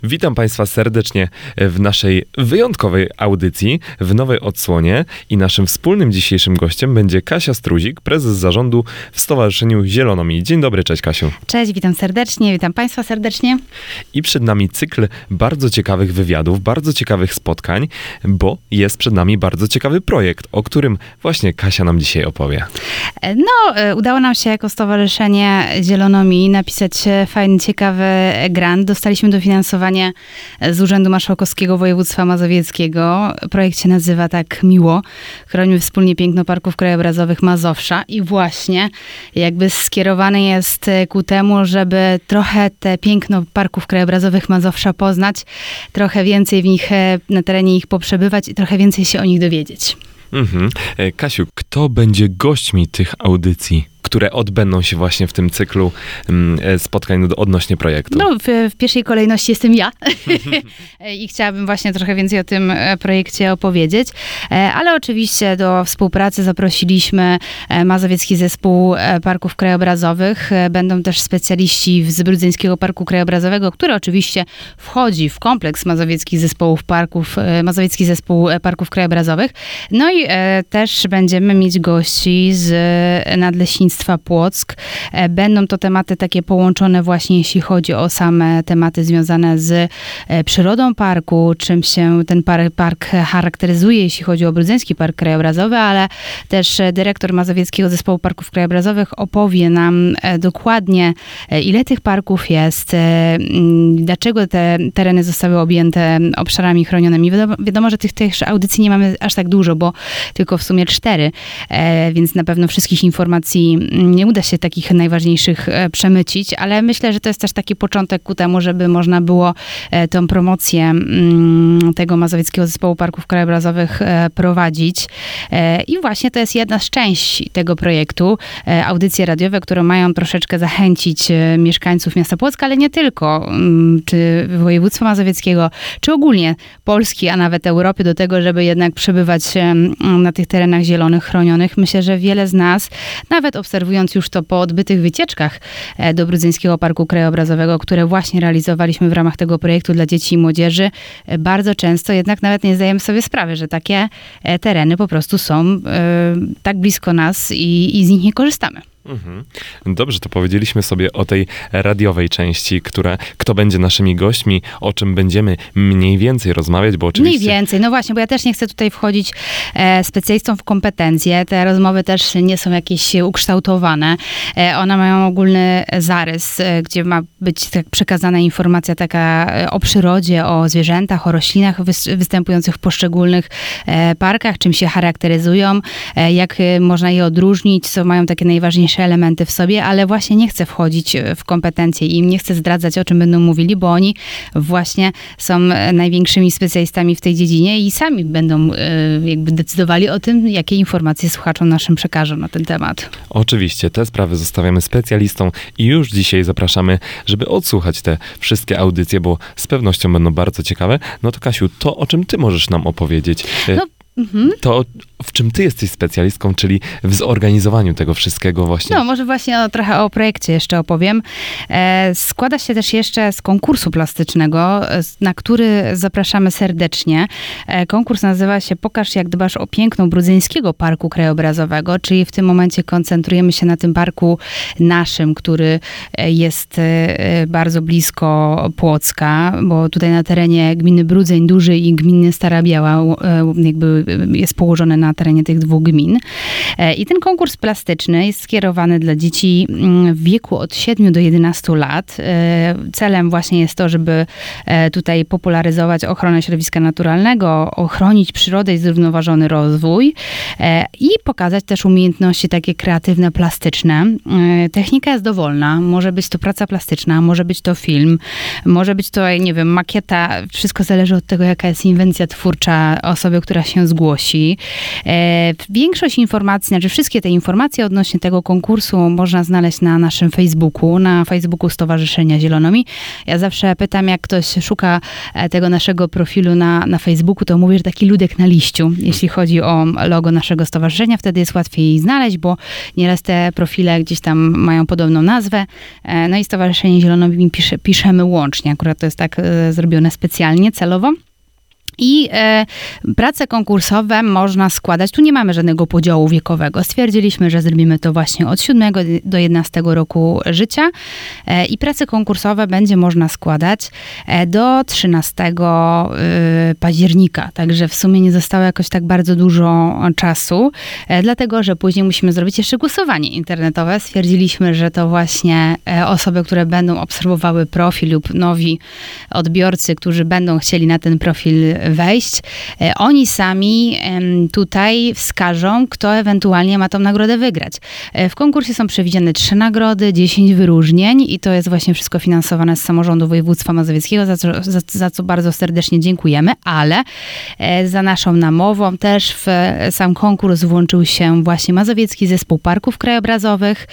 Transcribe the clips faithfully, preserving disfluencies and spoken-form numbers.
Witam Państwa serdecznie w naszej wyjątkowej audycji, w nowej odsłonie i naszym wspólnym dzisiejszym gościem będzie Kasia Struzik, prezes zarządu w Stowarzyszeniu Zielonomii. Dzień dobry, cześć Kasiu. Cześć, witam serdecznie, witam Państwa serdecznie. I przed nami cykl bardzo ciekawych wywiadów, bardzo ciekawych spotkań, bo jest przed nami bardzo ciekawy projekt, o którym właśnie Kasia nam dzisiaj opowie. No, udało nam się jako Stowarzyszenie Zielonomii napisać fajny, ciekawy grant. Dostaliśmy dofinansowanie z Urzędu Marszałkowskiego Województwa Mazowieckiego. Projekt się nazywa tak miło. Chronimy wspólnie piękno parków krajobrazowych Mazowsza i właśnie jakby skierowany jest ku temu, żeby trochę te piękno parków krajobrazowych Mazowsza poznać, trochę więcej w nich, na terenie ich poprzebywać i trochę więcej się o nich dowiedzieć. Mhm. Kasiu, kto będzie gośćmi tych audycji, które odbędą się właśnie w tym cyklu mm, spotkań odnośnie projektu? No, w, w pierwszej kolejności jestem ja i chciałabym właśnie trochę więcej o tym projekcie opowiedzieć, ale oczywiście do współpracy zaprosiliśmy Mazowiecki Zespół Parków Krajobrazowych. Będą też specjaliści z Brudzeńskiego Parku Krajobrazowego, który oczywiście wchodzi w kompleks Mazowieckich Zespołów Parków, Mazowiecki Zespół Parków Krajobrazowych. No i też będziemy mieć gości z Nadleśnictwa Płock. Będą to tematy takie połączone właśnie, jeśli chodzi o same tematy związane z przyrodą parku, czym się ten park, park charakteryzuje, jeśli chodzi o Brudzeński Park Krajobrazowy, ale też dyrektor Mazowieckiego Zespołu Parków Krajobrazowych opowie nam dokładnie, ile tych parków jest, dlaczego te tereny zostały objęte obszarami chronionymi. Wiadomo, wiadomo że tych, tych audycji nie mamy aż tak dużo, bo tylko w sumie cztery, więc na pewno wszystkich informacji nie uda się takich najważniejszych przemycić, ale myślę, że to jest też taki początek ku temu, żeby można było tą promocję tego Mazowieckiego Zespołu Parków Krajobrazowych prowadzić. I właśnie to jest jedna z części tego projektu. Audycje radiowe, które mają troszeczkę zachęcić mieszkańców miasta Płocka, ale nie tylko, czy województwa mazowieckiego, czy ogólnie Polski, a nawet Europy do tego, żeby jednak przebywać na tych terenach zielonych, chronionych. Myślę, że wiele z nas, nawet obserwując już to po odbytych wycieczkach do Brudzeńskiego Parku Krajobrazowego, które właśnie realizowaliśmy w ramach tego projektu dla dzieci i młodzieży, bardzo często jednak nawet nie zdajemy sobie sprawy, że takie tereny po prostu są tak blisko nas i, i z nich nie korzystamy. Mhm. Dobrze, to powiedzieliśmy sobie o tej radiowej części, która, kto będzie naszymi gośćmi, o czym będziemy mniej więcej rozmawiać, bo oczywiście... Mniej więcej, no właśnie, bo ja też nie chcę tutaj wchodzić e, specjalistom w kompetencje. Te rozmowy też nie są jakieś ukształtowane. E, one mają ogólny zarys, e, gdzie ma być tak przekazana informacja taka o przyrodzie, o zwierzętach, o roślinach wys- występujących w poszczególnych e, parkach, czym się charakteryzują, e, jak można je odróżnić, co mają takie najważniejsze elementy w sobie, ale właśnie nie chcę wchodzić w kompetencje i im nie chcę zdradzać, o czym będą mówili, bo oni właśnie są największymi specjalistami w tej dziedzinie i sami będą jakby decydowali o tym, jakie informacje słuchaczom naszym przekażą na ten temat. Oczywiście, te sprawy zostawiamy specjalistom i już dzisiaj zapraszamy, żeby odsłuchać te wszystkie audycje, bo z pewnością będą bardzo ciekawe. No to Kasiu, to o czym ty możesz nam opowiedzieć? No. Mhm. To w czym ty jesteś specjalistką, czyli w zorganizowaniu tego wszystkiego właśnie? No, może właśnie o, trochę o projekcie jeszcze opowiem. E, składa się też jeszcze z konkursu plastycznego, na który zapraszamy serdecznie. E, konkurs nazywa się Pokaż, jak dbasz o piękno Brudzeńskiego Parku Krajobrazowego, czyli w tym momencie koncentrujemy się na tym parku naszym, który jest e, bardzo blisko Płocka, bo tutaj na terenie gminy Brudzeń Duży i gminy Stara Biała e, jakby jest położone na terenie tych dwóch gmin. I ten konkurs plastyczny jest skierowany dla dzieci w wieku od siedmiu do jedenastu lat. Celem właśnie jest to, żeby tutaj popularyzować ochronę środowiska naturalnego, ochronić przyrodę i zrównoważony rozwój i pokazać też umiejętności takie kreatywne, plastyczne. Technika jest dowolna. Może być to praca plastyczna, może być to film, może być to, nie wiem, makieta. Wszystko zależy od tego, jaka jest inwencja twórcza osoby, która się zgłosi. Większość informacji, znaczy wszystkie te informacje odnośnie tego konkursu można znaleźć na naszym Facebooku, na Facebooku Stowarzyszenia Zielonomi. Ja zawsze pytam, jak ktoś szuka tego naszego profilu na, na Facebooku, to mówię, że taki ludek na liściu, jeśli chodzi o logo naszego stowarzyszenia, wtedy jest łatwiej znaleźć, bo nieraz te profile gdzieś tam mają podobną nazwę. No i Stowarzyszenie Zielonomi pisze, piszemy łącznie, akurat to jest tak e, zrobione specjalnie, celowo. I e, prace konkursowe można składać, tu nie mamy żadnego podziału wiekowego. Stwierdziliśmy, że zrobimy to właśnie od siódmego do jedenastego roku życia e, i prace konkursowe będzie można składać e, do trzynastego e, października. Także w sumie nie zostało jakoś tak bardzo dużo czasu, e, dlatego, że później musimy zrobić jeszcze głosowanie internetowe. Stwierdziliśmy, że to właśnie e, osoby, które będą obserwowały profil lub nowi odbiorcy, którzy będą chcieli na ten profil wejść, oni sami tutaj wskażą, kto ewentualnie ma tą nagrodę wygrać. W konkursie są przewidziane trzy nagrody, dziesięć wyróżnień i to jest właśnie wszystko finansowane z samorządu województwa mazowieckiego, za co, za, za co bardzo serdecznie dziękujemy, ale za naszą namową też w sam konkurs włączył się właśnie Mazowiecki Zespół Parków Krajobrazowych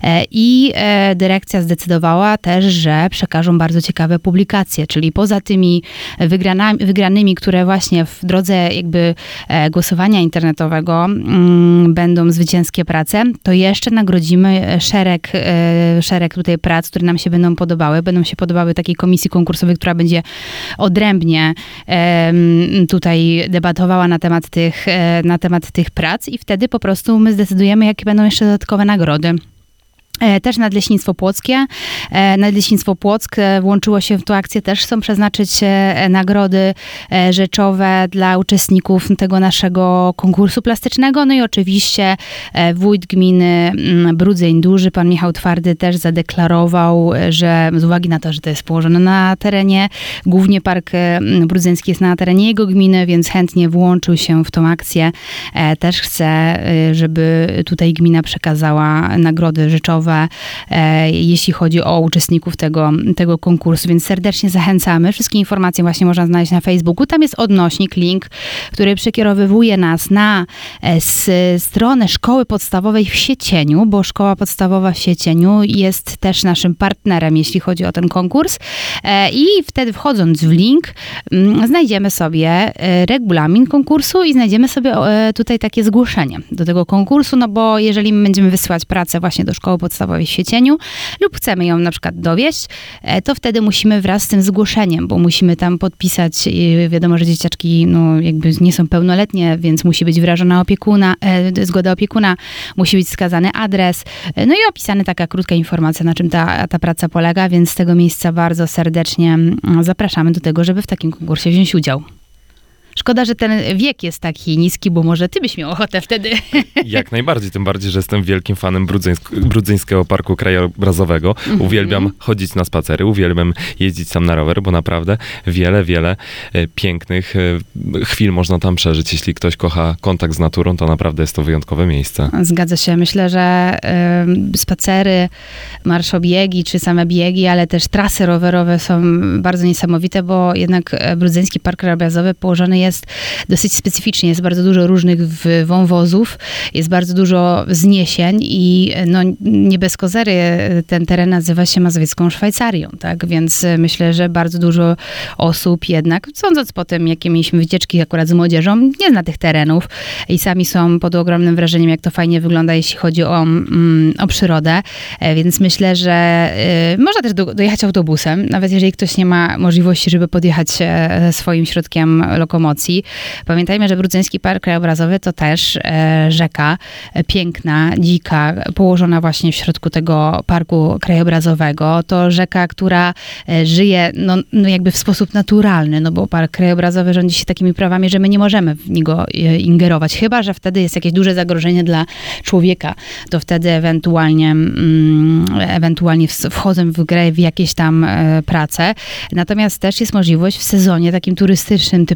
i dyrekcja zdecydowała też, że przekażą bardzo ciekawe publikacje, czyli poza tymi wygranymi, wygranymi które właśnie w drodze jakby e, głosowania internetowego mm, będą zwycięskie prace, to jeszcze nagrodzimy szereg, e, szereg tutaj prac, które nam się będą podobały. Będą się podobały takiej komisji konkursowej, która będzie odrębnie e, tutaj debatowała na temat tych, e, na temat tych prac i wtedy po prostu my zdecydujemy, jakie będą jeszcze dodatkowe nagrody. Też Nadleśnictwo Płockie. Nadleśnictwo Płock włączyło się w tę akcję. Też chcą przeznaczyć nagrody rzeczowe dla uczestników tego naszego konkursu plastycznego. No i oczywiście wójt gminy Brudzeń Duży, pan Michał Twardy, też zadeklarował, że z uwagi na to, że to jest położone na terenie, głównie Park Brudzeński jest na terenie jego gminy, więc chętnie włączył się w tą akcję. Też chce, żeby tutaj gmina przekazała nagrody rzeczowe, jeśli chodzi o uczestników tego, tego konkursu, więc serdecznie zachęcamy. Wszystkie informacje właśnie można znaleźć na Facebooku. Tam jest odnośnik, link, który przekierowywuje nas na s, stronę Szkoły Podstawowej w Siecieniu, bo Szkoła Podstawowa w Siecieniu jest też naszym partnerem, jeśli chodzi o ten konkurs. I wtedy wchodząc w link, znajdziemy sobie regulamin konkursu i znajdziemy sobie tutaj takie zgłoszenie do tego konkursu, no bo jeżeli my będziemy wysyłać pracę właśnie do Szkoły Podstawowej w Siecieniu lub chcemy ją na przykład dowieść, to wtedy musimy wraz z tym zgłoszeniem, bo musimy tam podpisać, wiadomo, że dzieciaczki no, jakby nie są pełnoletnie, więc musi być wyrażona opiekuna, e, zgoda opiekuna, musi być wskazany adres, no i opisana taka krótka informacja, na czym ta, ta praca polega, więc z tego miejsca bardzo serdecznie zapraszamy do tego, żeby w takim konkursie wziąć udział. Szkoda, że ten wiek jest taki niski, bo może ty byś miał ochotę wtedy. Jak najbardziej, tym bardziej, że jestem wielkim fanem Brudzeńsk- Brudzeńskiego Parku Krajobrazowego. Mm-hmm. Uwielbiam chodzić na spacery, uwielbiam jeździć tam na rower, bo naprawdę wiele, wiele e, pięknych e, chwil można tam przeżyć. Jeśli ktoś kocha kontakt z naturą, to naprawdę jest to wyjątkowe miejsce. Zgadza się. Myślę, że y, spacery, marszobiegi, czy same biegi, ale też trasy rowerowe są bardzo niesamowite, bo jednak Brudzeński Park Krajobrazowy położony jest jest dosyć specyficznie, jest bardzo dużo różnych wąwozów, jest bardzo dużo wzniesień i no, nie bez kozery ten teren nazywa się Mazowiecką Szwajcarią, tak, więc myślę, że bardzo dużo osób jednak, sądząc po tym, jakie mieliśmy wycieczki akurat z młodzieżą, nie zna tych terenów i sami są pod ogromnym wrażeniem, jak to fajnie wygląda, jeśli chodzi o, mm, o przyrodę, więc myślę, że y, można też do, dojechać autobusem, nawet jeżeli ktoś nie ma możliwości, żeby podjechać e, swoim środkiem lokomocji. Pamiętajmy, że Brudzeński Park Krajobrazowy to też e, rzeka e, piękna, dzika, położona właśnie w środku tego parku krajobrazowego. To rzeka, która e, żyje no, no jakby w sposób naturalny, no bo park krajobrazowy rządzi się takimi prawami, że my nie możemy w niego e, ingerować, chyba że wtedy jest jakieś duże zagrożenie dla człowieka. To wtedy ewentualnie, mm, ewentualnie wchodzą w grę w jakieś tam e, prace. Natomiast też jest możliwość w sezonie takim turystycznym, typowo na przykład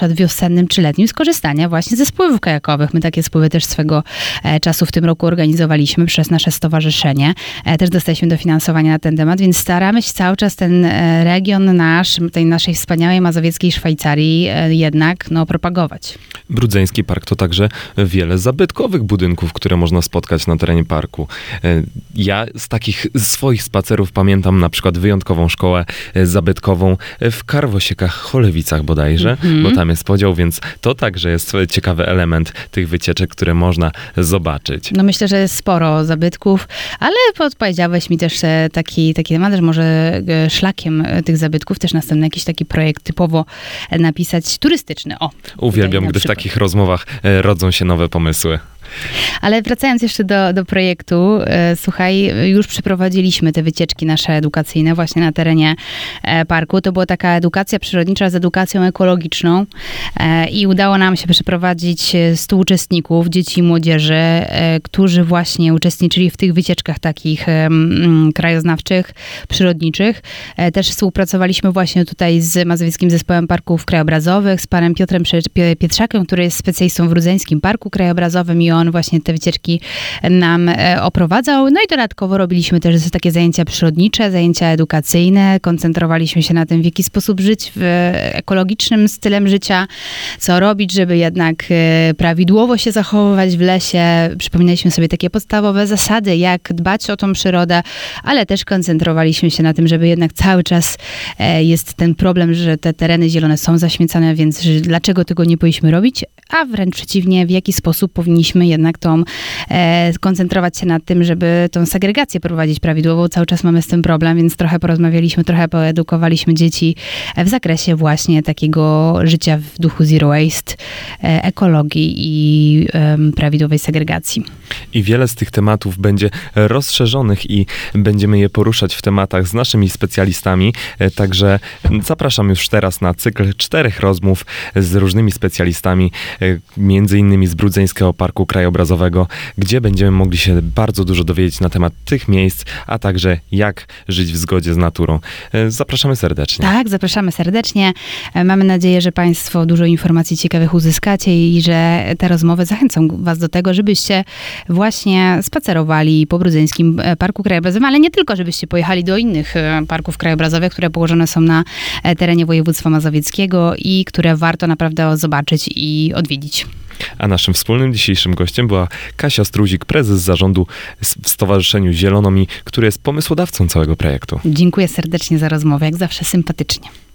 przykład wiosennym czy letnim skorzystania właśnie ze spływów kajakowych. My takie spływy też swego e, czasu w tym roku organizowaliśmy przez nasze stowarzyszenie. E, też dostaliśmy dofinansowania na ten temat, więc staramy się cały czas ten e, region nasz, tej naszej wspaniałej mazowieckiej Szwajcarii e, jednak no, propagować. Brudzeński Park to także wiele zabytkowych budynków, które można spotkać na terenie parku. E, ja z takich swoich spacerów pamiętam na przykład wyjątkową szkołę e, zabytkową w Karwosiekach, Cholewicach bodajże, mm-hmm. bo tam jest podział, więc to także jest ciekawy element tych wycieczek, które można zobaczyć. No myślę, że jest sporo zabytków, ale podpowiedziałeś mi też taki, taki temat, że może szlakiem tych zabytków też następny jakiś taki projekt typowo napisać turystyczny. O, uwielbiam, gdy w takich rozmowach rodzą się nowe pomysły. Ale wracając jeszcze do, do projektu, e, słuchaj, już przeprowadziliśmy te wycieczki nasze edukacyjne właśnie na terenie e, parku. To była taka edukacja przyrodnicza z edukacją ekologiczną e, i udało nam się przeprowadzić stu uczestników, dzieci i młodzieży, e, którzy właśnie uczestniczyli w tych wycieczkach takich e, m, krajoznawczych, przyrodniczych. E, też współpracowaliśmy właśnie tutaj z Mazowieckim Zespołem Parków Krajobrazowych, z panem Piotrem Pietrzakiem, który jest specjalistą w Rudzeńskim Parku Krajobrazowym i on właśnie te wycieczki nam e, oprowadzał. No i dodatkowo robiliśmy też takie zajęcia przyrodnicze, zajęcia edukacyjne. Koncentrowaliśmy się na tym, w jaki sposób żyć w ekologicznym stylem życia, co robić, żeby jednak e, prawidłowo się zachowywać w lesie. Przypominaliśmy sobie takie podstawowe zasady, jak dbać o tą przyrodę, ale też koncentrowaliśmy się na tym, żeby jednak cały czas e, jest ten problem, że te tereny zielone są zaśmiecane, więc że dlaczego tego nie powinniśmy robić, a wręcz przeciwnie, w jaki sposób powinniśmy jednak tą, e, koncentrować się nad tym, żeby tą segregację prowadzić prawidłowo. Cały czas mamy z tym problem, więc trochę porozmawialiśmy, trochę poedukowaliśmy dzieci w zakresie właśnie takiego życia w duchu zero waste, e, ekologii i e, prawidłowej segregacji. I wiele z tych tematów będzie rozszerzonych i będziemy je poruszać w tematach z naszymi specjalistami. E, także zapraszam już teraz na cykl czterech rozmów z różnymi specjalistami, e, między innymi z Brudzeńskiego Parku Krajobrazowego, gdzie będziemy mogli się bardzo dużo dowiedzieć na temat tych miejsc, a także jak żyć w zgodzie z naturą. Zapraszamy serdecznie. Tak, zapraszamy serdecznie. Mamy nadzieję, że Państwo dużo informacji ciekawych uzyskacie i że te rozmowy zachęcą Was do tego, żebyście właśnie spacerowali po Brudzeńskim Parku Krajobrazowym, ale nie tylko, żebyście pojechali do innych parków krajobrazowych, które położone są na terenie województwa mazowieckiego i które warto naprawdę zobaczyć i odwiedzić. A naszym wspólnym dzisiejszym gościem była Kasia Struzik, prezes zarządu w Stowarzyszeniu Zielonomi, który jest pomysłodawcą całego projektu. Dziękuję serdecznie za rozmowę, jak zawsze sympatycznie.